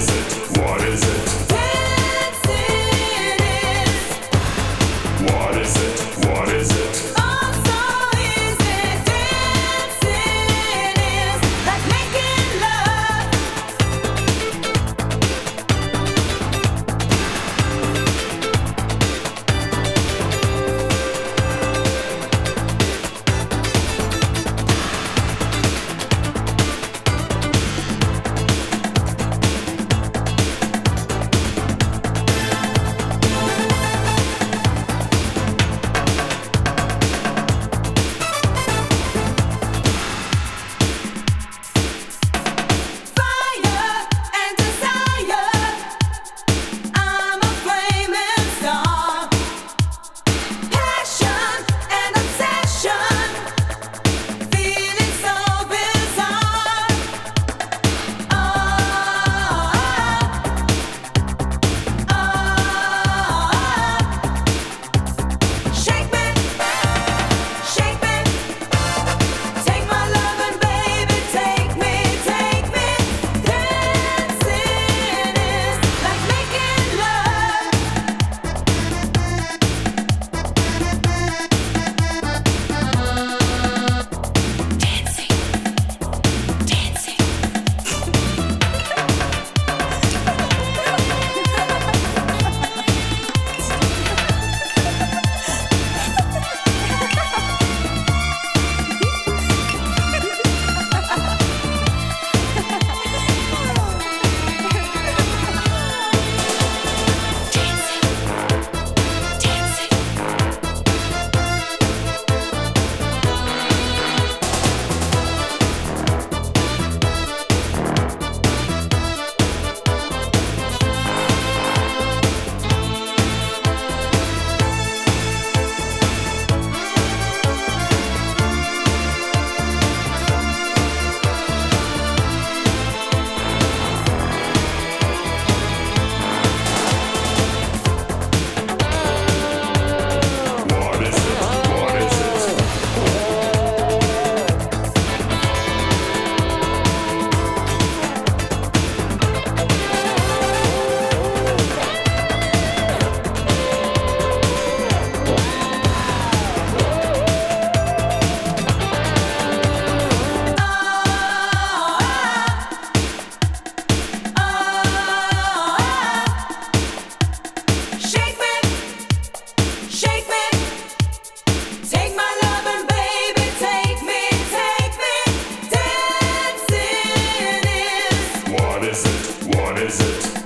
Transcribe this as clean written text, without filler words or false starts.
is it? What is it? Dancing is. What is it? What is it? Oh, so easy. Dancing is like making love. Fire and desire. I'm a flaming star. Passion and obsession. Feeling so bizarre. Shake me, shake me. Take my love and baby, take me, take me. Dancing is like making love. Dancing, dancing. What is it? What is it? Shake me, shake me. Take my love and baby, take me, take me. Dancing is. What is it? What is it?